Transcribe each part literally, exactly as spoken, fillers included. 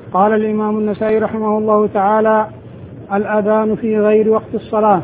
قال الإمام النسائي رحمه الله تعالى: الأذان في غير وقت الصلاة.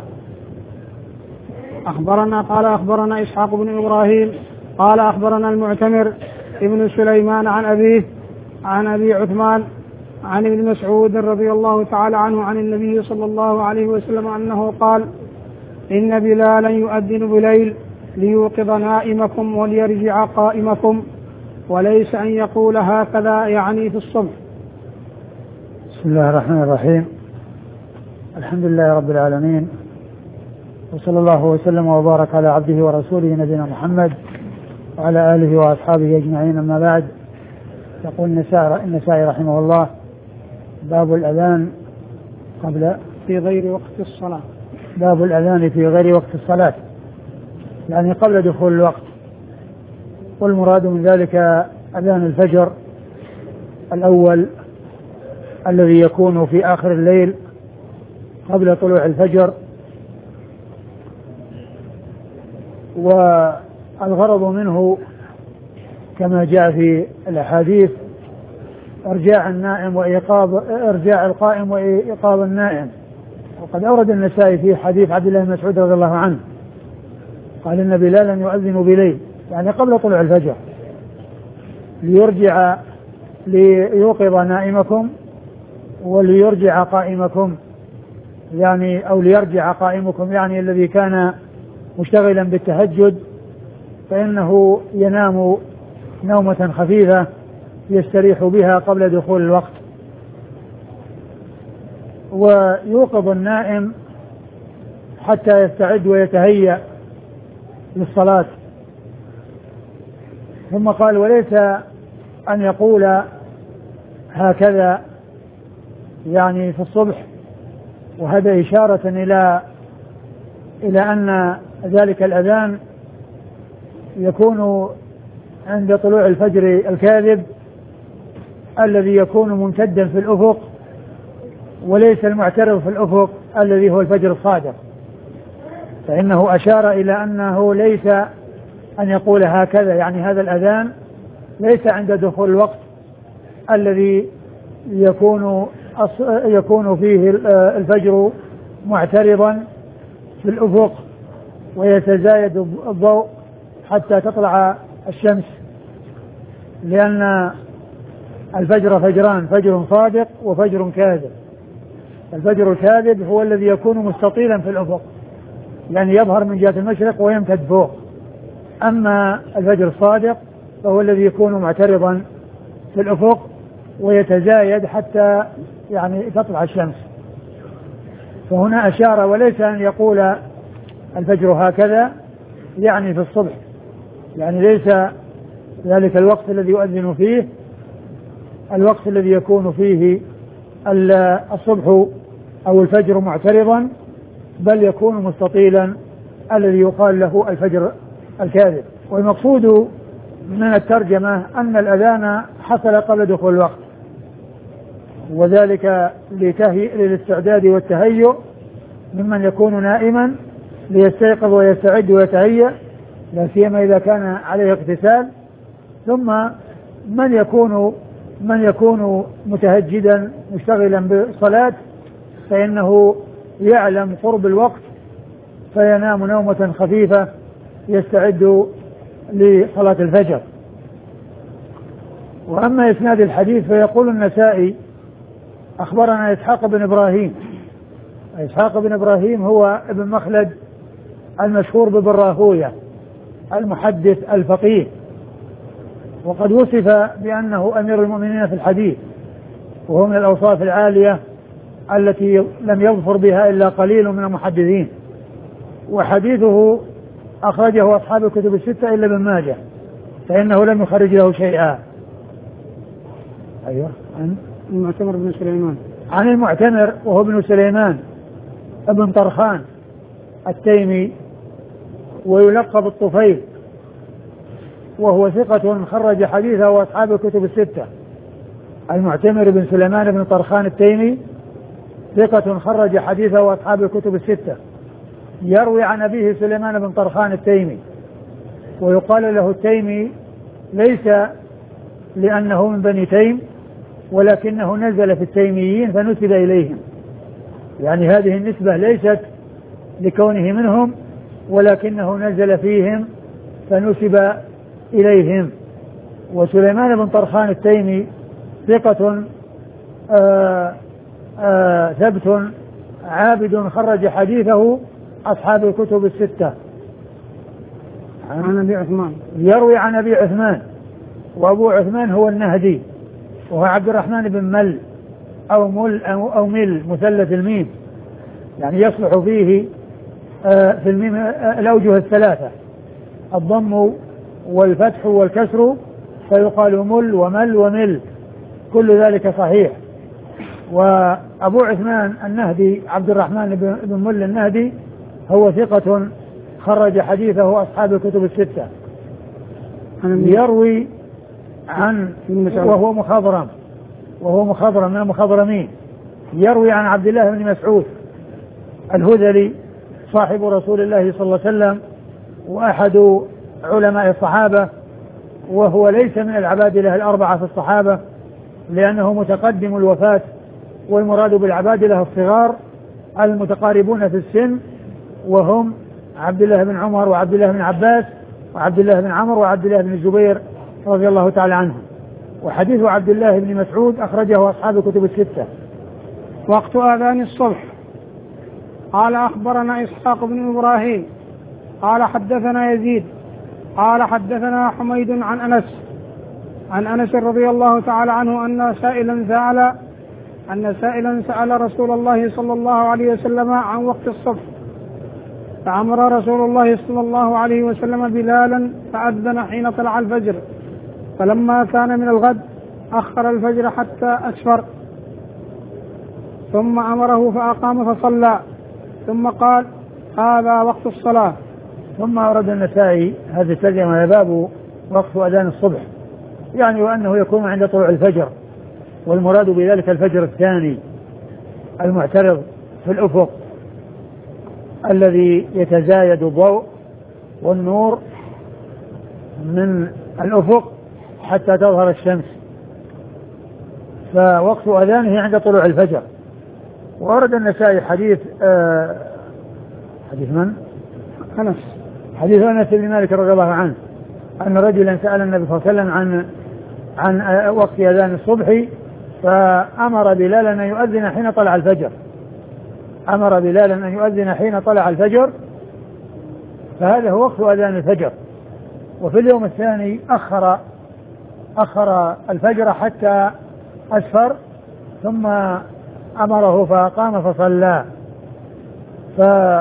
أخبرنا قال أخبرنا إسحاق بن إبراهيم قال أخبرنا المعتمر ابن سليمان عن أبيه عن أبي عثمان عن ابن مسعود رضي الله تعالى عنه عن النبي صلى الله عليه وسلم أنه قال: إن بلالا يؤذن بليل ليوقظ نائمكم وليرجع قائمكم، وليس أن يقول هكذا يعني في الصبح. بسم الله الرحمن الرحيم. الحمد لله رب العالمين، وصلى الله وسلم وبارك على عبده ورسوله نبينا محمد وعلى آله وأصحابه أجمعين. أما بعد، يقول النسائي رحمه الله: باب الأذان قبل في غير وقت الصلاة. باب الأذان في غير وقت الصلاة، يعني قبل دخول الوقت. والمراد من ذلك أذان الفجر الأول الذي يكون في آخر الليل قبل طلوع الفجر. والغرض منه كما جاء في الأحاديث إرجاع النائم وإيقاظ إرجاع القائم وإيقاظ النائم. وقد أورد النسائي في حديث عبد الله بن مسعود رضي الله عنه قال: إن بلالا يؤذن بليل، يعني قبل طلوع الفجر، ليرجع ليوقظ نائمكم وليرجع قائمكم، يعني أو ليرجع قائمكم، يعني الذي كان مشتغلا بالتهجد فإنه ينام نومة خفيفة يستريح بها قبل دخول الوقت، ويوقظ النائم حتى يستعد ويتهيأ للصلاة. ثم قال: وليس أن يقول هكذا يعني في الصبح، وهذا إشارة إلى إلى أن ذلك الأذان يكون عند طلوع الفجر الكاذب الذي يكون ممتدا في الأفق، وليس المعترض في الأفق الذي هو الفجر الصادق. فإنه أشار إلى أنه ليس أن يقول هكذا، يعني هذا الأذان ليس عند دخول الوقت الذي يكون يكون فيه الفجر معترضا في الأفق ويتزايد الضوء حتى تطلع الشمس، لأن الفجر فجران: فجر صادق وفجر كاذب. الفجر الكاذب هو الذي يكون مستطيلا في الأفق، يعني يظهر من جهة المشرق ويمتد فوق. أما الفجر الصادق فهو الذي يكون معترضا في الأفق ويتزايد حتى يعني تطلع الشمس. فهنا أشار: وليس أن يقول الفجر هكذا يعني في الصبح، يعني ليس ذلك الوقت الذي يؤذن فيه الوقت الذي يكون فيه الصبح أو الفجر معترضا، بل يكون مستطيلا الذي يقال له الفجر الكاذب. والمقصود من الترجمة أن الأذان حصل قبل دخول الوقت، وذلك للاستعداد والتهيؤ ممن يكون نائما ليستيقظ ويستعد ويتهيأ، لا سيما إذا كان عليه اغتسال. ثم من يكون من يكون متهجدا مشتغلا بالصلاة فإنه يعلم قرب الوقت فينام نومة خفيفة يستعد لصلاة الفجر. وأما إسناد الحديث فيقول النسائي: أخبرنا إسحاق بن إبراهيم. إسحاق بن إبراهيم هو ابن مخلد المشهور بابن راهوية المحدث الفقيه، وقد وصف بأنه أمير المؤمنين في الحديث، وهو من الأوصاف العالية التي لم يظفر بها إلا قليل من المحدثين. وحديثه أخرجه أصحاب الكتب الستة إلا ابن ماجه، فإنه لم يخرج له شيئا. أيوة. عن المعتمر بن سليمان عن المعتمر وهو ابن سليمان ابن طرخان التيمي، ويلقب الطفيل، وهو ثقة خرج حديثه وأصحاب الكتب الستة. المعتمر بن سليمان بن طرخان التيمي ثقة خرج حديثه وأصحاب الكتب الستة، يروي عن أبيه سليمان بن طرخان التيمي، ويقال له التيمي ليس لأنه من بني تيم، ولكنه نزل في التيميين فنسب إليهم، يعني هذه النسبة ليست لكونه منهم ولكنه نزل فيهم فنسب إليهم. وسليمان بن طرخان التيمي ثقة آآ آآ ثبت عابد خرج حديثه أصحاب الكتب الستة. عن أبي عثمان، يروي عن أبي عثمان، وأبو عثمان هو النهدي وهو عبد الرحمن بن مل أو مل أو مل مثلث الميم، يعني يصلح فيه في الميم الأوجه الثلاثة الضم والفتح والكسر، فيقال مل ومل ومل، كل ذلك صحيح. وأبو عثمان النهدي عبد الرحمن بن مل النهدي هو ثقة خرج حديثه أصحاب الكتب الستة. يروي عن وهو مخضرم وهو مخضرم من المخضرمين، يروي عن عبد الله بن مسعود الهذلي صاحب رسول الله صلى الله عليه وسلم وأحد علماء الصحابة، وهو ليس من العبادلة الأربعة في الصحابة لأنه متقدم الوفاة، والمراد بالعبادلة الصغار المتقاربون في السن، وهم عبد الله بن عمر وعبد الله بن عباس وعبد الله بن عمرو وعبد الله بن الزبير رضي الله تعالى عنهم. وحديث عبد الله بن مسعود أخرجه أصحاب الكتب الستة. وقت آذان الصبح. قال أخبرنا إسحاق بن إبراهيم قال حدثنا يزيد قال حدثنا حميد عن أنس عن أنس رضي الله تعالى عنه أن سائلا سأل أن سائلا سأل رسول الله صلى الله عليه وسلم عن وقت الصبح، فأمر رسول الله صلى الله عليه وسلم بلالا فأذن حين طلع الفجر، فلما كان من الغد أخر الفجر حتى أسفر، ثم أمره فأقام فصلى، ثم قال هذا وقت الصلاة. ثم أورد النسائي هذه الترجمة باب وقت أذان الصبح، يعني وأنه يكون عند طلوع الفجر، والمراد بذلك الفجر الثاني المعترض في الأفق الذي يتزايد الضوء والنور من الأفق حتى تظهر الشمس، فوقت أذانه عند طلوع الفجر. وورد النسائي حديث آه حديث من؟ أنس حديث أنس بن مالك رضي الله عنه أن رجلا سأل النبي صلى الله عليه وسلم عن عن وقت أذان الصبح، فأمر بلالا أن يؤذن حين طلع الفجر أمر بلالا أن يؤذن حين طلع الفجر فهذا هو وقت أذان الفجر. وفي اليوم الثاني أخر أخر الفجر حتى أسفر، ثم أمره فقام فصلى. ف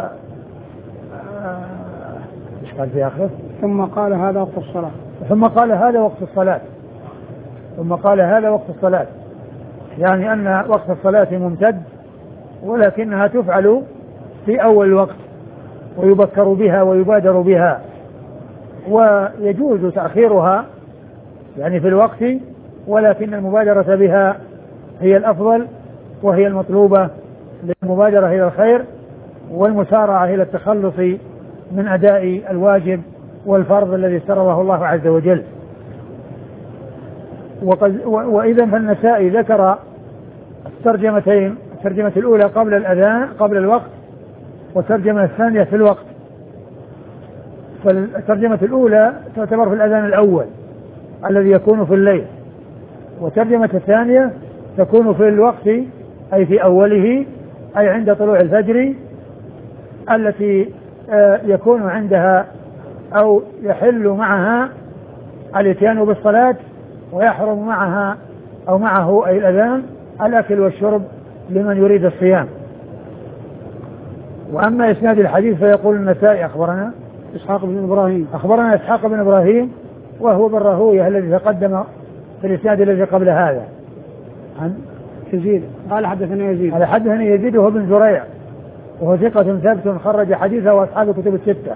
ايش قال في آخره؟ ثم قال هذا وقت الصلاة ثم قال هذا وقت الصلاة ثم قال هذا وقت الصلاة يعني أن وقت الصلاة ممتد، ولكنها تفعل في أول الوقت ويبكر بها ويبادر بها، ويجوز تأخيرها يعني في الوقت، ولكن المبادرة بها هي الأفضل وهي المطلوبة للمبادرة إلى الخير والمسارعة إلى التخلص من أداء الواجب والفرض الذي افترضه الله عز وجل. وإذا فالنسائي ذكر الترجمتين، الترجمة الأولى قبل الأذان قبل الوقت، والترجمة الثانية في الوقت. فالترجمة الأولى تعتبر في الأذان الأول الذي يكون في الليل، والترجمة الثانية تكون في الوقت أي في أوله أي عند طلوع الفجر التي يكون عندها أو يحل معها الاتيان بالصلاة، ويحرم معها أو معه أي الأذان الأكل والشرب لمن يريد الصيام. وأما إسناد الحديث فيقول النسائي أخبرنا إسحاق بن إبراهيم أخبرنا إسحاق بن إبراهيم وهو بن راهويه الذي تقدم في الإسناد الذي قبل هذا عن يزيد قال حدثنا يزيد قال حدثني يزيد وهو بن زريع وهو ثقة ثابت خرج حديثه وأصحاب الكتب الستة.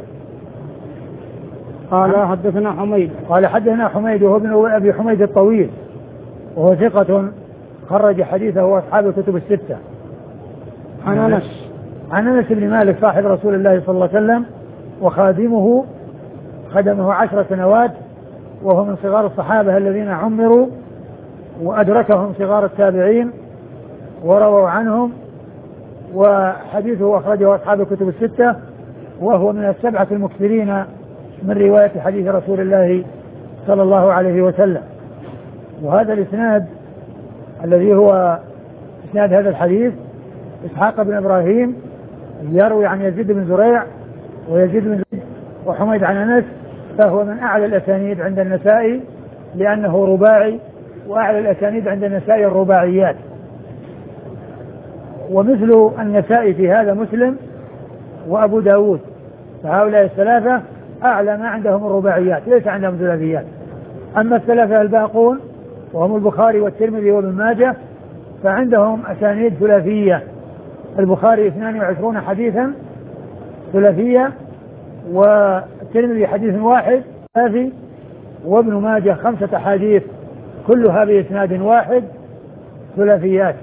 قال حدثنا حميد قال حدثنا حميد وهو ابن أبي حميد الطويل وهو ثقة خرج حديثه وأصحاب الكتب الستة. عن أنس عن أنس بن مالك صاحب رسول الله صلى الله عليه وسلم وخادمه خدمه عشر سنوات، وهو من صغار الصحابة الذين عمروا وأدركهم صغار التابعين ورووا عنهم، وحديثه أخرجه أصحاب الكتب الستة، وهو من السبعة المكثرين من رواية حديث رسول الله صلى الله عليه وسلم. وهذا الإسناد الذي هو إسناد هذا الحديث إسحاق بن إبراهيم يروي عن يزيد بن زريع ويزيد بن زريع وحميد عن أنس، فهو من أعلى الأسانيد عند النسائي لأنه رباعي، وأعلى الأسانيد عند النسائي الرباعيات. ومثل النسائي في هذا مسلم وأبو داود، فهؤلاء الثلاثة أعلى ما عندهم الرباعيات، ليس عندهم ثلاثيات. أما الثلاثة الباقون وهم البخاري والترمذي وابن ماجه فعندهم أسانيد ثلاثية. البخاري اثنان وعشرون حديثا ثلاثية، والترمذي حديث واحد ثلاثي، وابن ماجه خمسة حديث كلها بإسناد واحد ثلاثيات.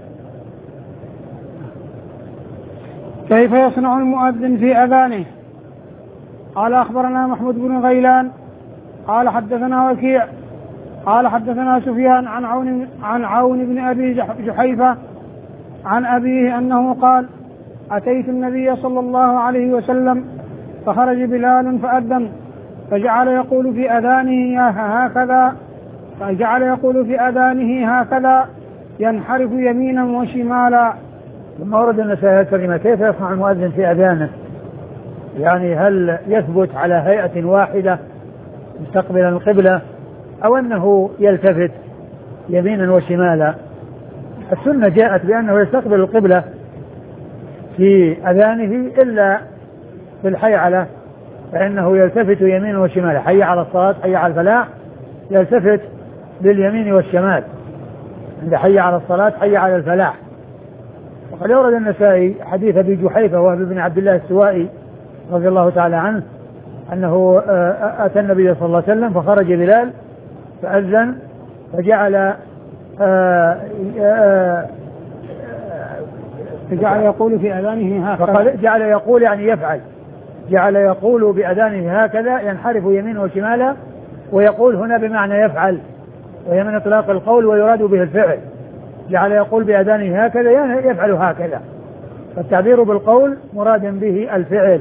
كيف يصنع المؤذن في أذانه؟ قال أخبرنا محمود بن غيلان قال حدثنا وكيع قال حدثنا سفيان عن عون عن عون بن أبي جحيفة عن أبيه أنه قال: أتيت النبي صلى الله عليه وسلم فخرج بلال فأذن فجعل يقول في أذانه هكذا فجعل يقول في أذانه هكذا ينحرف يمينا وشمالا. ثم ورد النسائي الكريمة كيف يصنع المؤذن في أذانه، يعني هل يثبت على هيئة واحدة مستقبلا القبلة أو أنه يلتفت يمينا وشمالا؟ السنة جاءت بأنه يستقبل القبلة في أذانه إلا في الحيعلة، فإنه يلتفت يمينا وشمالا، حي على الصلاة حي على الفلاح يلتفت باليمين والشمال، عند حي على الصلاة حي على الفلاح. وقد يورد النسائي حديث أبي جحيفة وهو بن عبد الله السوائي رضي الله تعالى عنه أنه أتى النبي صلى الله عليه وسلم فخرج بلال فأذن فجعل فجعل يقول في أذانه هكذا، فقال جعل يقول يعني يفعل، جعل يقول بأذانه هكذا ينحرف يمينه وشماله، ويقول هنا بمعنى يفعل، وهي من إطلاق القول ويراد به الفعل. جعل يقول بأذانه هكذا يعني يفعل هكذا، فالتعبير بالقول مراد به الفعل،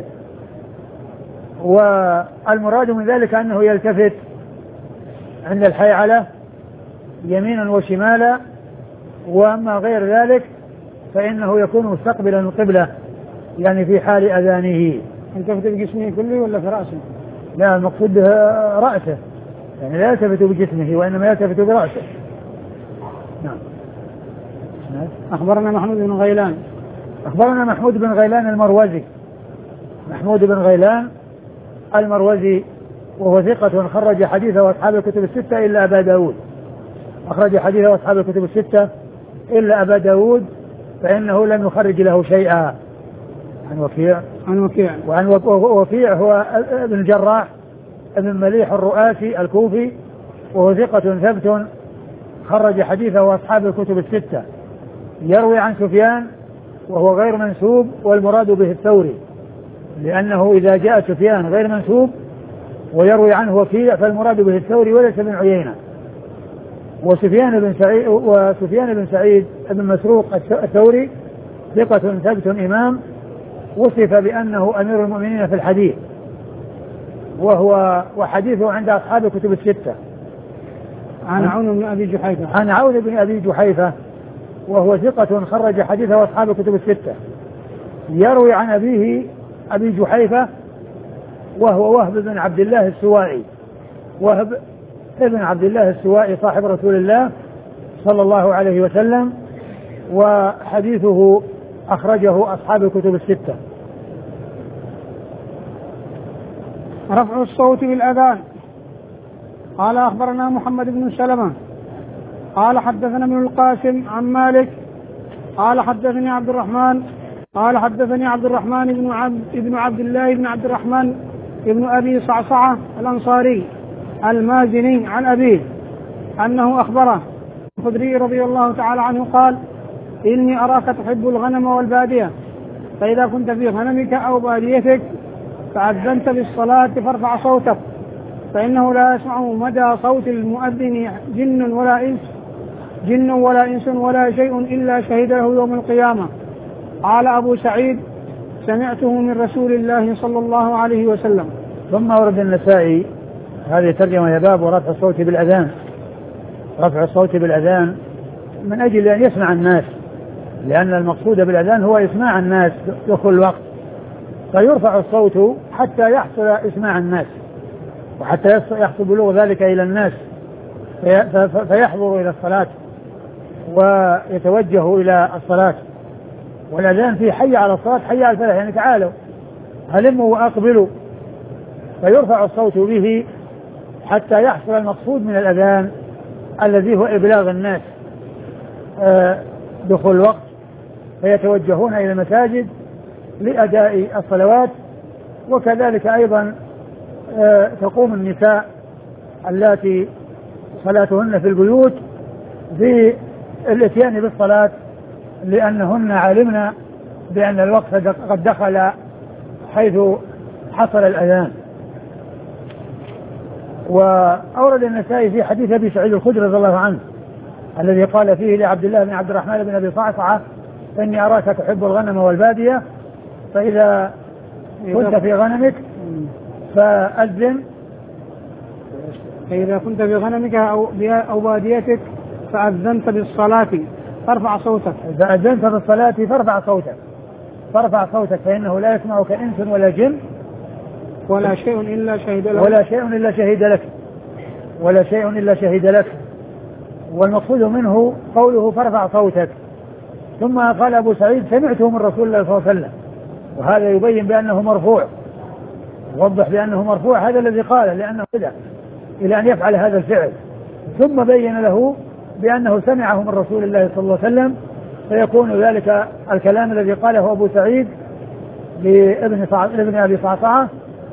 والمراد من ذلك أنه يلتفت عند الحيعلة يمينا وشمالا، وأما غير ذلك فإنه يكون مستقبلا القبلة يعني في حال أذانه. يلتفت بجسمه كله ولا في رأسه؟ لا، المقصود رأسه، يعني لا يلتفت بجسمه وإنما يلتفت برأسه. نعم. أخبرنا محمود بن غيلان أخبرنا محمود بن غيلان المروزي محمود بن غيلان المروزي وهو ثقة خرج حديثه وأصحاب الكتب الستة إلا أبا داود، أخرج حديثه وأصحاب الكتب الستة إلا أبا داود فإنه لم يخرج له شيئا. عن وكيع عن وكيع وعن وكيع هو ابن الجراح ابن مليح الرؤاسي الكوفي، وهو ثقة ثبت خرج حديثه وأصحاب الكتب الستة. يروي عن سفيان وهو غير منسوب، والمراد به الثوري، لأنه إذا جاء سفيان غير منسوب ويروي عنه وكيع فالمراد به الثوري وليس بن عيينة. وسفيان بن سعيد وسفيان بن سعيد بن مسروق الثوري ثقة ثبت إمام، وصف بأنه أمير المؤمنين في الحديث، وهو وحديثه عند أصحاب الكتب الستة. عن عون بن أبي جحيفة عن عون بن أبي جحيفة وهو ثقة خرج حديثه أصحاب الكتب الستة. يروي عن أبيه أبي جحيفة وهو وهب بن عبد الله السوائي، وهب ابن عبد الله السوائي صاحب رسول الله صلى الله عليه وسلم، وحديثه أخرجه أصحاب الكتب الستة. رفع الصوت بالأذان. قال أخبرنا محمد بن سلمة قال حدثنا ابن القاسم عن مالك قال حدثني عبد الرحمن قال حدثني عبد الرحمن بن عبد ابن عبد الله بن عبد الرحمن ابن أبي صعصعة الأنصاري المازني عن أبيه أنه أخبره الخدري رضي الله تعالى عنه قال: إني أراك تحب الغنم والبادية، فإذا كنت في غنمك أو باديتك فأذنت بالصلاة فارفع صوتك، فإنه لا يسمع مدى صوت المؤذن جن ولا إنس، جن ولا إنس ولا شيء إلا شهد له يوم القيامة. قال أبو سعيد سمعته من رسول الله صلى الله عليه وسلم. ثم ورد النسائي هذه ترجمة يا باب ورفع الصوت بالأذان. رفع الصوت بالأذان من أجل أن يسمع الناس، لأن المقصود بالأذان هو إسماع الناس دخول الوقت، فيرفع الصوت حتى يحصل إسماع الناس وحتى يحصل بلوغ ذلك إلى الناس فيحضروا إلى الصلاة ويتوجهوا إلى الصلاة. والأذان فيه حي على الصلاة حي على الفلاح، يعني تعالوا هلموا وأقبلوا، فيرفع الصوت به حتى يحصل المقصود من الأذان الذي هو إبلاغ الناس دخول الوقت، فيتوجهون إلى المساجد لأداء الصلوات. وكذلك أيضا تقوم النساء اللاتي صلاتهن في البيوت بالاتيان بالصلاة، لأنهن علمنا بأن الوقت قد دخل حيث حصل الأذان. وأورد النسائي في حديث أبي سعيد الخدري رضي الله عنه الذي قال فيه لعبد الله بن عبد الرحمن بن أبي صعصعة إني أراك تحب الغنم والبادية، فإذا كنت في غنمك فأذن، فإذا كنت في غنمك أو باديتك فأذنت بالصلاة فارفع صوتك. إذا أذنت بالصلاة فارفع صوتك فارفع صوتك فإنه لا يسمعك إنس ولا جن ولا شيء إلا شهد لك ولا شيء إلا شهد لك ولا شيء إلا شهد لك. والمقصود منه قوله فارفع صوتك. ثم قال أبو سعيد سمعته من رسول الله صلى الله عليه وسلم، وهذا يبين بأنه مرفوع، وضح بأنه مرفوع هذا الذي قال لأنه بدأ إلى أن يفعل هذا الفعل، ثم بين له بأنه سمعه من رسول الله صلى الله عليه وسلم، فيكون ذلك الكلام الذي قاله أبو سعيد لابن ابن أبي صعصعة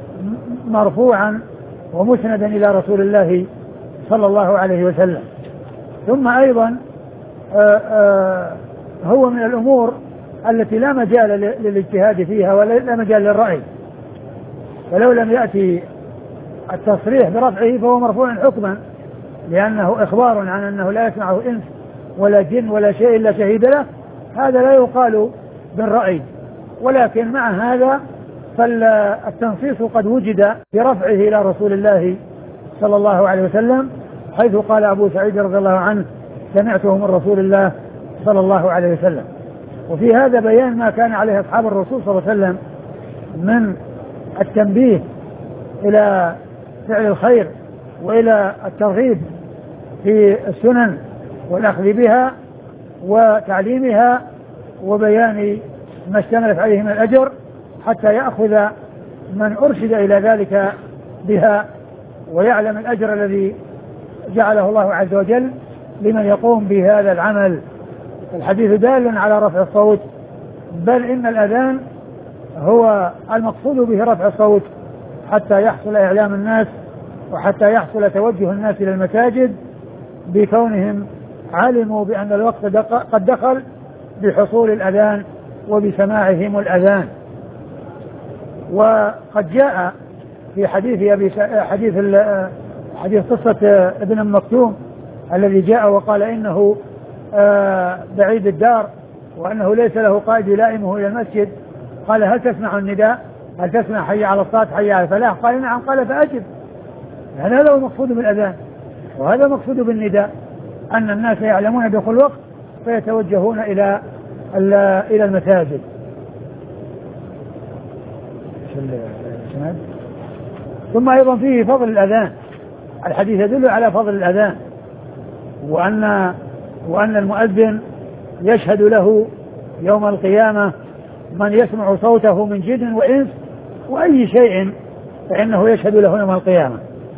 مرفوعا ومسندا إلى رسول الله صلى الله عليه وسلم. ثم أيضا آآ آآ هو من الأمور التي لا مجال للاجتهاد فيها ولا مجال للرأي، ولو لم يأتي التصريح برفعه فهو مرفوع حكما، لأنه إخبار عن أنه لا يسمعه إنس ولا جن ولا شيء إلا شهيد له، هذا لا يقال بالرأي. ولكن مع هذا فالتنصيص قد وجد برفعه إلى رسول الله صلى الله عليه وسلم، حيث قال أبو سعيد رضي الله عنه سمعته من رسول الله صلى الله عليه وسلم. وفي هذا بيان ما كان عليه أصحاب الرسول صلى الله عليه وسلم من التنبيه إلى فعل الخير وإلى الترغيب في السنن والأخذ بها وتعليمها وبيان ما اشتملت عليه من الأجر، حتى يأخذ من أرشد إلى ذلك بها ويعلم الأجر الذي جعله الله عز وجل لمن يقوم بهذا العمل. الحديث دال على رفع الصوت، بل إن الأذان هو المقصود به رفع الصوت حتى يحصل إعلام الناس وحتى يحصل توجه الناس إلى المساجد بكونهم علموا بأن الوقت قد دخل بحصول الأذان وبسماعهم الأذان. وقد جاء في حديث أبي حديث حديث قصة ابن مكتوم الذي جاء وقال إنه بعيد الدار وأنه ليس له قائد يلائمه إلى المسجد، قال هل تسمع النداء؟ هل تسمع حي على الصلاة حي على الفلاح؟ قال نعم. قال فأجب. يعني هذا هو المقصود بالأذان، وهذا المقصود بالنداء، أن الناس يعلمون دخول الوقت فيتوجهون إلى إلى المساجد. ثم أيضا فيه فضل الأذان، الحديث يدل على فضل الأذان، وأن وأن المؤذن يشهد له يوم القيامة من يسمع صوته من جن وإنس وأي شيء فإنه يشهد له يوم القيامة.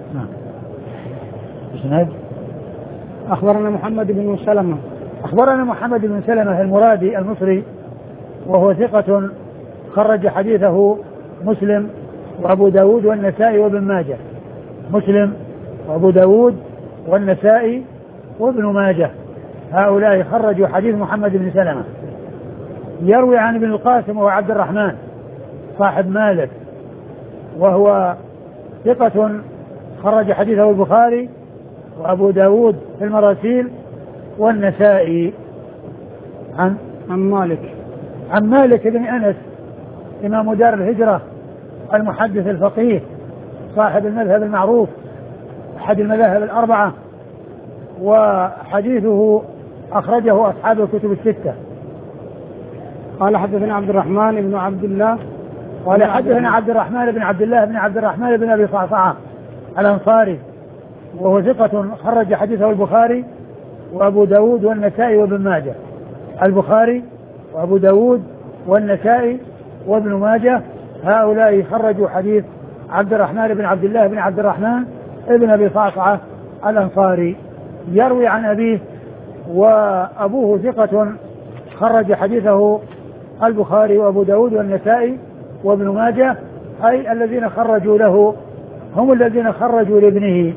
نعم. أخبرنا محمد بن سلمة أخبرنا محمد بن سلمة المرادي المصري، وهو ثقة خرج حديثه مسلم وأبو داود والنسائي وابن ماجه. مسلم وأبو داود والنسائي وابن ماجه، هؤلاء خرجوا حديث محمد بن سلمة. يروي عن ابن القاسم وهو عبد الرحمن صاحب مالك، وهو ثقة خرج حديثه البخاري وأبو داود في المراسيل والنسائي عن عن مالك عن مالك بن أنس إمام دار الهجرة المحدث الفقيه صاحب المذهب المعروف أحد المذاهب الأربعة، وحديثه أخرجه أصحاب الكتب الستة. قال حدثنا عبد الرحمن بن عبد الله قال حدثنا عبد الرحمن بن عبد الله بن عبد الرحمن بن أبي صعصعة الأنصاري وهو ثقة خرج حديثه البخاري وأبو داود والنسائي وابن ماجه. البخاري وأبو داود والنسائي وابن ماجه هؤلاء خرجوا حديث عبد الرحمن بن عبد الله بن عبد الرحمن ابن أبي صعصعة الأنصاري يروي عن أبيه، وأبوه ثقة خرج حديثه البخاري وأبو داود والنسائي وابن ماجه، أي الذين خرجوا له هم الذين خرجوا لابنه.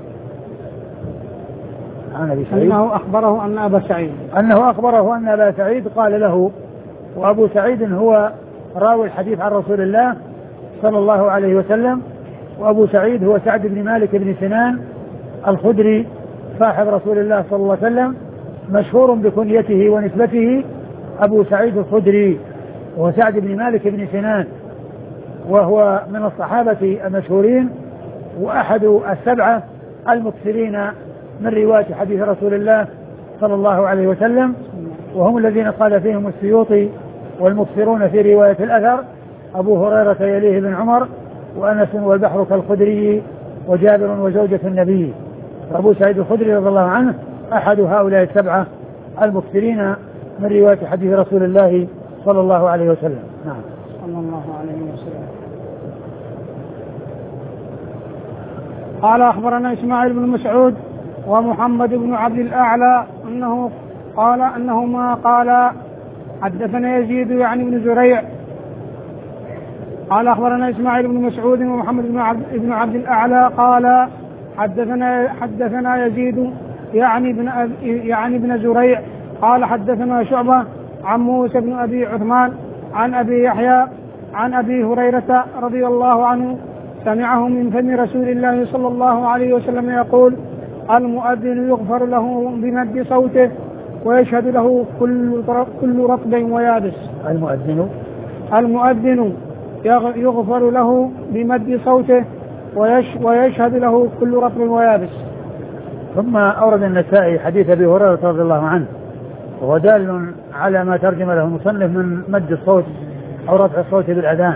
أنه أخبره أن أبا سعيد أنه أخبره أن أبا سعيد قال له، وأبو سعيد هو راوي الحديث عن رسول الله صلى الله عليه وسلم، وأبو سعيد هو سعد بن مالك بن سنان الخدري صاحب رسول الله صلى الله عليه وسلم، مشهور بكنيته ونسبته أبو سعيد الخدري، وهو سعد بن مالك بن سنان، وهو من الصحابة المشهورين وأحد السبعة المكثرين من رواية حديث رسول الله صلى الله عليه وسلم، وهم الذين قال فيهم السيوطي والمكثرون في رواية الأثر أبو هريرة يليه بن عمر وأنس والبحر كالخدري وجابر وزوجة النبي. أبو سعيد الخدري رضي الله عنه أحد هؤلاء السبعة المكثرين من رواية حديث رسول الله صلى الله عليه وسلم. نعم صلى الله عليه وسلم. قال أخبرنا إسماعيل بن مسعود ومحمد بن عبد الأعلى أنه قال أنهما قال حدثنا يزيد يعني بن زريع قال أخبرنا إسماعيل بن مسعود ومحمد بن عبد, بن عبد الأعلى قال حدثنا حدثنا يزيد يعني بن يعني بن زريع قال حدثنا شعبة عن موسى بن أبي عثمان عن أبي يحيى عن أبي هريرة رضي الله عنه سمعه من فم رسول الله صلى الله عليه وسلم يقول: المؤذن يغفر له بمد صوته ويشهد له كل كل رطب ويابس. المؤذن المؤذن يغفر له بمد صوته ويشهد له كل رطب ويابس. ثم أورد النسائي حديث أبي هريرة رضي الله عنه، وهو دال على ما ترجم له المصنف من مد الصوت أو رفع الصوت بالأذان.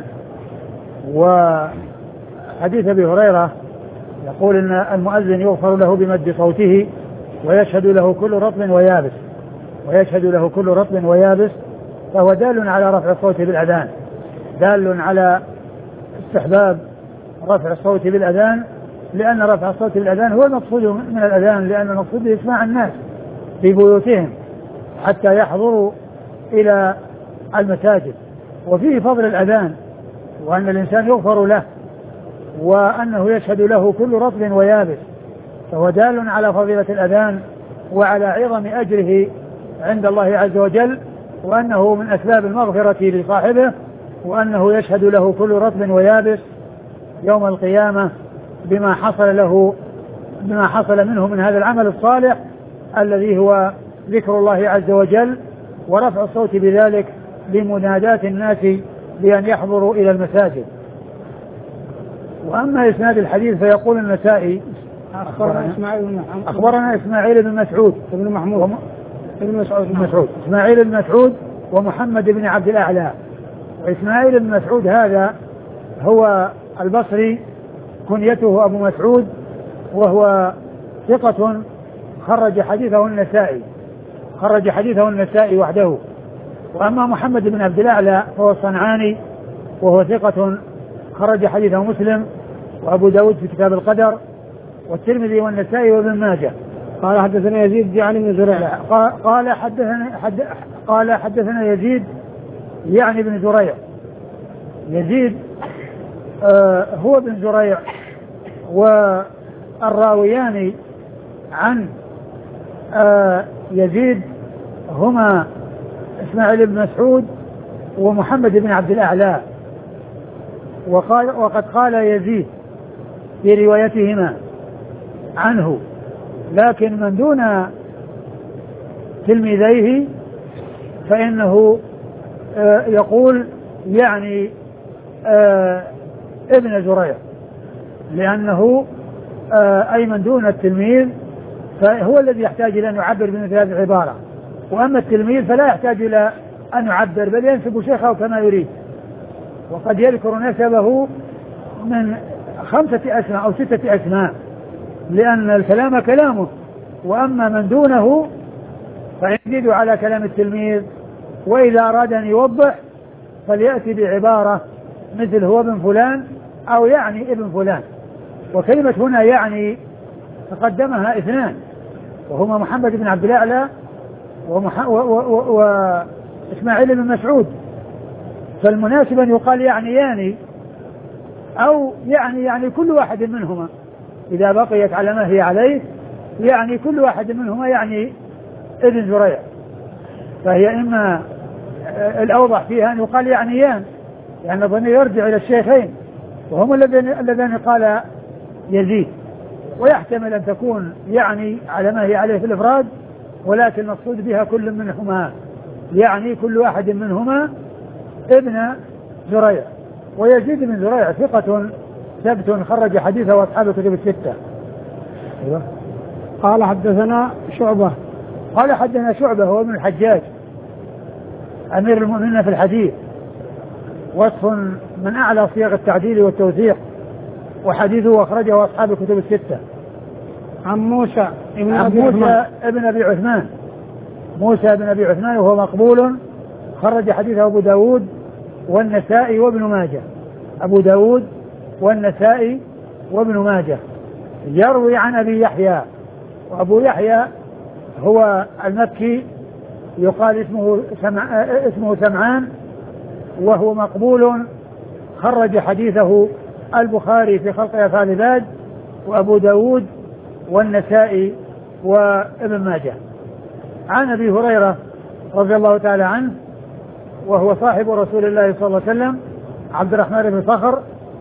وحديث أبي هريرة يقول إن المؤذن يغفر له بمد صوته ويشهد له كل رطب ويابس ويشهد له كل رطب ويابس، فهو دال على رفع الصوت بالأذان، دال على استحباب رفع الصوت بالأذان، لأن رفع الصوت بالأذان هو المقصود من الأذان، لأن المقصود بإسماع الناس في بيوتهم حتى يحضروا إلى المساجد، وفيه فضل الأذان وأن الإنسان يغفر له وأنه يشهد له كل رطب ويابس، فهو دال على فضيلة الأذان وعلى عظم أجره عند الله عز وجل، وأنه من أسباب المغفرة لصاحبه، وأنه يشهد له كل رطب ويابس يوم القيامة بما حصل له بما حصل منه من هذا العمل الصالح الذي هو ذكر الله عز وجل ورفع الصوت بذلك لمنادات الناس بأن يحضروا إلى المساجد. وأما إسناد الحديث فيقول النسائي أخبرنا إسماعيل أخبرنا إسماعيل بن مسعود ابن محمود وم... ابن مسعود مسعود إسماعيل بن مسعود ومحمد بن عبد الأعلى. وإسماعيل بن مسعود هذا هو البصري كنيته أبو مسعود، وهو ثقة خرج حديثه النسائي خرج حديثه النسائي وحده. وأما محمد بن عبد الأعلى فهو الصنعاني وهو ثقة خرج حديثه مسلم وأبو داود في كتاب القدر والترمذي والنسائي وابن ماجه. قال حدثنا يزيد يعني بن زريع قال حدثنا حد قال حدثنا يزيد يعني بن زريع. يزيد آه هو بن زريع، والراويان عن آه يزيد هما إسماعيل بن مسعود ومحمد بن عبد الأعلى. وقال وقد قال يزيد في روايتهما عنه، لكن من دون تلميذيه فإنه آه يقول يعني آه ابن زريع، لأنه آه أي من دون التلميذ فهو الذي يحتاج إلى أن يعبر بمثل هذه العبارة، وأما التلميذ فلا يحتاج إلى أن يعبر بل ينسب شيخه كما يريد، وقد يذكر نسبه من خمسة أسماء أو ستة أسماء لأن الكلام كلامه، وأما من دونه فيزيد على كلام التلميذ، وإذا أراد أن يوضح فليأتي بعبارة مثل هو ابن فلان أو يعني ابن فلان. وكلمة هنا يعني تقدمها اثنان وهما محمد بن عبد الأعلى وإسماعيل بن مسعود، فالمناسب أن يقال يعني يعني أو يعني يعني كل واحد منهما إذا بقيت على ما هي عليه، يعني كل واحد منهما يعني ابن زريع، فهي إما الأوضح فيها أن يقال يعنيان لأن الضمير يرجع إلى الشيخين وهم الذين قال يزيد، ويحتمل أن تكون يعني على ما هي عليه في الإفراد ولكن المقصود بها كل منهما يعني كل واحد منهما ابن زريع. ويزيد بن زريع ثقة ثبت خرج حديثه وأصحاب الكتب الستة. قال حدثنا شعبة قال حدثنا شعبة هو ابن الحجاج أمير المؤمنين في الحديث، وصف من أعلى صيغ التعديل والتوثيق، وحديثه أخرجه أصحاب الكتب الستة. عن موسى ابن عن أبي موسى عثمان ابن أبي عثمان موسى ابن أبي عثمان وهو مقبول خرج حديثه أبو داود والنسائي وابن ماجه. أبو داود والنسائي وابن ماجه. يروي عن أبي يحيى، وأبو يحيى هو المكي يقال اسمه سمع اسمه سمعان وهو مقبول خرج حديثه البخاري في خلق أفعال العباد وأبو داود والنسائي وابن ماجه. عن أبي هريرة رضي الله تعالى عنه وهو صاحب رسول الله صلى الله عليه وسلم عبد الرحمن بن صخر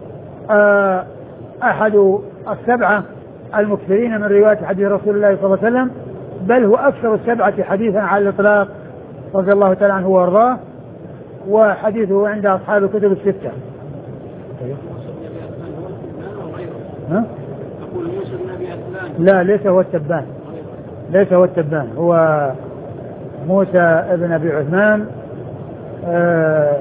أحد السبعة المكثرين من رواية حديث رسول الله صلى الله عليه وسلم، بل هو أكثر السبعة حديثا على الإطلاق رضي الله تعالى عنه وأرضاه، وحديثه عند أصحاب الكتب الستة. ها؟ لا ليس هو التبان ليس هو التبان هو موسى ابن أبي عثمان. آه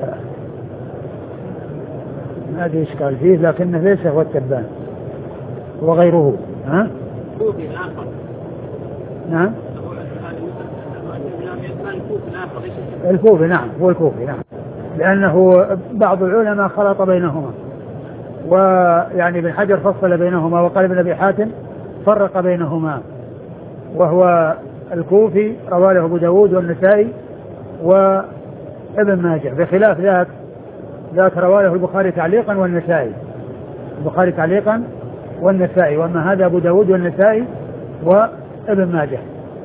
ما أدري إشكال فيه لكنه ليس هو التبان وغيره. ها؟ نعم الكوفي. نعم هو الكوفي. نعم لأنه بعض العلماء خلط بينهما، ويعني ابن حجر فصل بينهما وقال ابن أبي حاتم فرق بينهما، وهو الكوفي رواه أبو داود والنسائي وابن ماجه، بخلاف ذاك ذاك رواه البخاري تعليقا والنسائي البخاري تعليقا والنسائي وأما هذا أبو داود والنسائي وابن ماجه.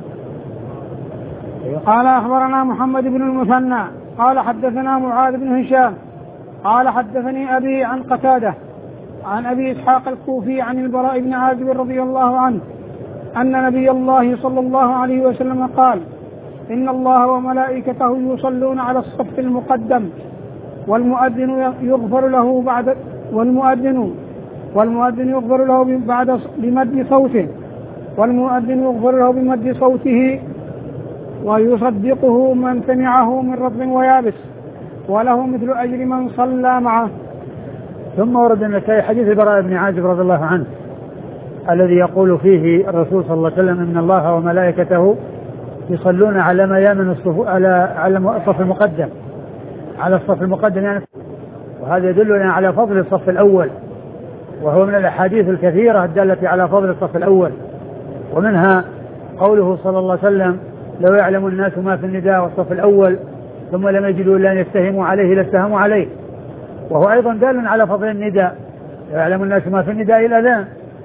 قال أخبرنا محمد بن المثنى قال حدثنا معاذ بن هشام قال حدثني أبي عن قتادة عن أبي إسحاق الكوفي عن البراء بن عازب رضي الله عنه أن نبي الله صلى الله عليه وسلم قال إن الله وملائكته يصلون على الصف المقدم والمؤذن يغفر له بعد والمؤذن والمؤذن يغفر له بعد بمد صوته والمؤذن يغفر له بمد صوته ويصدقه من سمعه من رطب ويابس وله مثل أجر من صلى معه. ثم ورد النسائي حديث البراء بن عازب رضي الله عنه الذي يقول فيه الرسول صلى الله عليه وسلم إن الله وملائكته يصلون على ما يامن الصف على على الصف المقدم على الصف المقدم يعني، وهذا يدلنا على فضل الصف الأول، وهو من الأحاديث الكثيرة الدالة على فضل الصف الأول، ومنها قوله صلى الله عليه وسلم لو يعلم الناس ما في النداء والصف الأول ثم لم يجدوا إلا أن يستهموا عليه لاستهموا عليه، وهو أيضا دال على فضل النداء لو يعلم الناس ما في النداء الأذان.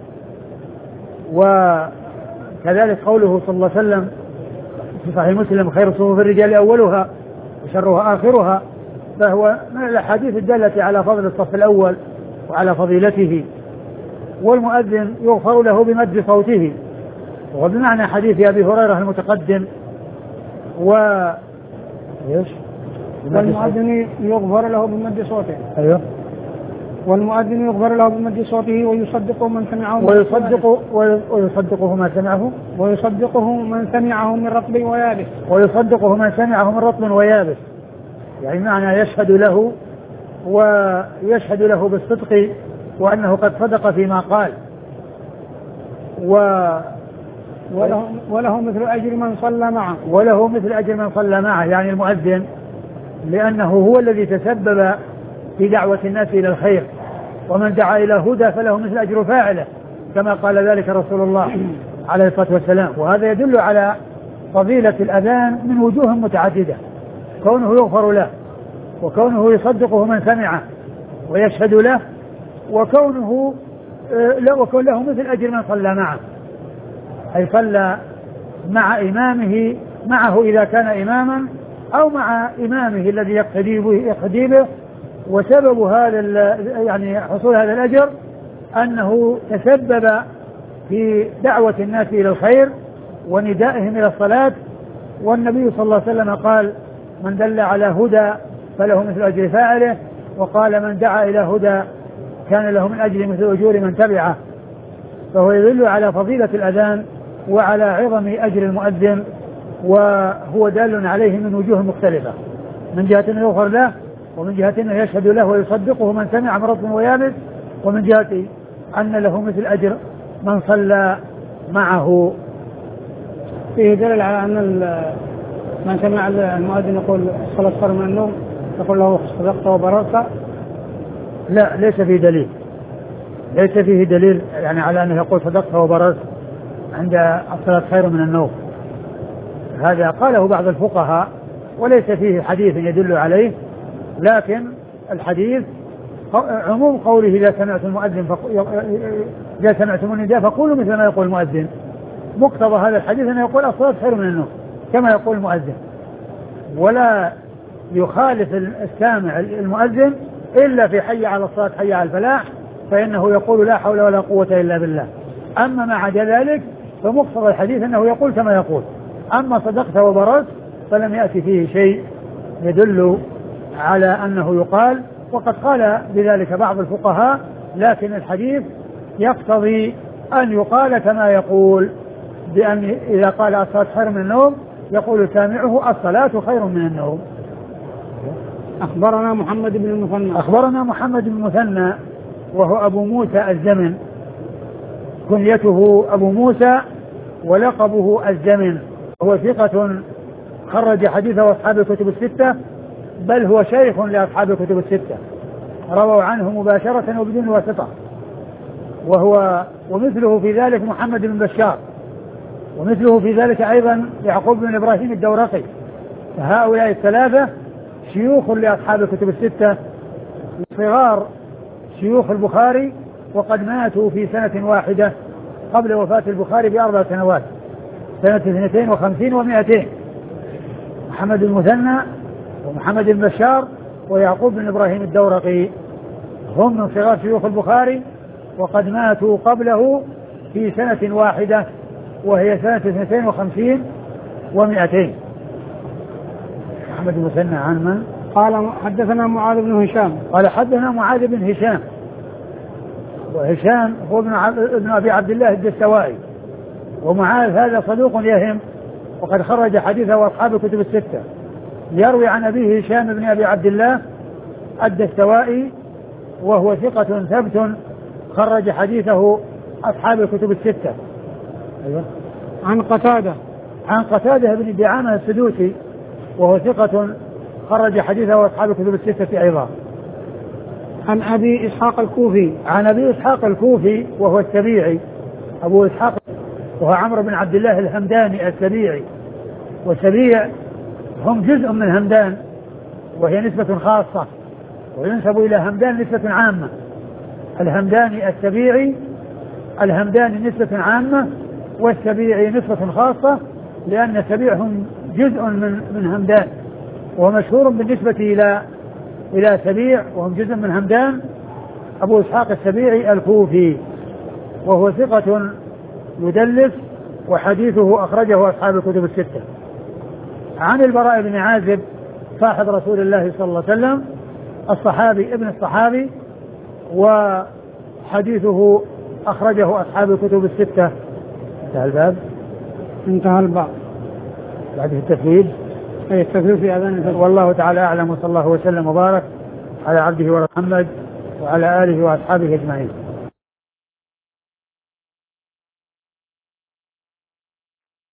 وكذلك قوله صلى الله عليه وسلم في صحيح مسلم خير صفوف الرجال أولها وشرها آخرها، فهو من الأحاديث الدالة على فضل الصف الأول وعلى فضيلته. والمؤذن يغفر له بمد صوته، وبمعنى حديث أبي هريرة المتقدم و ايش؟ والمؤذن يغفر له بمد صوته. ايوه. والمؤذن يغفر له بمد صوته ويصدق من سمعه ويصدق ويصدقه من سمعه ويصدقه من سمعه من رطب ويابس ويصدقه من سمعه من رطب ويابس، يعني معنى يشهد له ويشهد له بالصدق وأنه قد صدق فيما قال. و وله, وله مثل أجر من صلى معه وله مثل أجر من صلى معه، يعني المؤذن، لأنه هو الذي تسبب في دعوة الناس إلى الخير، ومن دعا إلى هدى فله مثل أجر فاعله كما قال ذلك رسول الله عليه الصلاة والسلام. وهذا يدل على فضيلة الأذان من وجوه متعددة، كونه يغفر له، وكونه يصدقه من سمعه ويشهد له، وكونه له وكون له مثل أجر من صلى معه، أي صلى مع إمامه معه إذا كان إماما أو مع إمامه الذي يقتدي به. وسبب هذا يعني حصول هذا الأجر أنه تسبب في دعوة الناس إلى الخير وندائهم إلى الصلاة. والنبي صلى الله عليه وسلم قال: من دل على هدى فله مثل أجر فاعله، وقال: من دعا إلى هدى كان له من أجر مثل أجور من تبعه. فهو يدل على فضيلة الأذان وعلى عظم أجر المؤذن، وهو دال عليه من وجوه مختلفة، من جهة أنه يغفر له، ومن جهة أنه يشهد له ويصدقه من سمع من رطب ويابس، ومن جهة أن له مثل أجر من صلى معه. فيه دليل على أن من سمع المؤذن يقول الصلاة خير من النوم يقول له صدقت وبررت؟ لا، ليس فيه دليل، ليس فيه دليل يعني على أنه يقول صدقت وبررت عند الصلاة خير من النوم. هذا قاله بعض الفقهاء وليس فيه حديث يدل عليه، لكن الحديث عموم قوله: إذا سمعت المؤذن إذا سمعتم النداء فقولوا مثل ما يقول المؤذن. مقتضى هذا الحديث أنه يقول الصلاة خير من النوم كما يقول المؤذن، ولا يخالف السامع المؤذن إلا في حي على الصلاة حي على الفلاح، فإنه يقول لا حول ولا قوة إلا بالله. أما ما عدا ذلك فمقتضى الحديث أنه يقول كما يقول. أما صدقت وبررت فلم يأتي فيه شيء يدل على أنه يقال، وقد قال بذلك بعض الفقهاء، لكن الحديث يقتضي أن يقال كما يقول، بأن إذا قال الصلاة خير من النوم يقول سامعه الصلاة خير من النوم. أخبرنا محمد بن المثنى أخبرنا محمد بن المثنى وهو أبو موسى الزمن، كنيته أبو موسى ولقبه الزمن، هو ثقة خرج حديثه أصحاب الكتب الستة، بل هو شيخ لأصحاب الكتب الستة، رووا عنه مباشرة وبدون واسطة. وهو ومثله في ذلك محمد بن بشار، ومثله في ذلك أيضا يعقوب بن إبراهيم الدورقي. فهؤلاء الثلاثة شيوخ لأصحاب الكتب الستة، صغار شيوخ البخاري، وقد ماتوا في سنة واحدة قبل وفاة البخاري بأربع سنوات، سنة اثنتين وخمسين ومائتين. محمد المثنى ومحمد بن بشار ويعقوب بن إبراهيم الدورقي هم من صغار شيوخ البخاري، وقد ماتوا قبله في سنة واحدة وهي سنة اثنتين وخمسين ومائتين. محمد المثنى عن من؟ قال حدثنا معاذ بن هشام قال حدثنا معاذ بن هشام، وهشام هو ابن, ابن أبي عبد الله الدستوائي، ومعاذ هذا صدوق يهم، وقد خرج حديثه أصحاب الكتب الستة. يروي عن أبيه هشام بن أبي عبد الله الدستوائي، وهو ثقة ثبت خرج حديثه أصحاب الكتب الستة. أيوة. عن قتادة عن قتادة بن دعامة السدوسي، وهو ثقة خرج حديثه أصحاب الكتب الستة أيضا. عن أبي إسحاق الكوفي عن أبي إسحاق الكوفي وهو السبيعي أبو إسحاق، وهو عمرو بن عبد الله الهمداني السبيعي، والسبيع هم جزء من همدان وهي نسبة خاصة، وينسب إلى همدان نسبة عامة. الهمداني السبيعي، الهمداني نسبة عامة، والسبيعي نسبة خاصة، لأن السبيع هم جزء من من همدان، ومشهور بالنسبة إلى إلى سبيع وهم جزء من همدان. أبو إسحاق السبيعي الكوفي، وهو ثقة يدلس، وحديثه أخرجه أصحاب الكتب الستة. عن البراء بن عازب صاحب رسول الله صلى الله عليه وسلم الصحابي ابن الصحابي، وحديثه أخرجه أصحاب الكتب الستة. انتهى الباب. انتهى الباب. بعده التفويض. أي التفويض في أذان الفجر. والله تعالى أعلم، وصلى الله وسلم وبارك على عبده ورسوله محمد وعلى آله وأصحابه أجمعين.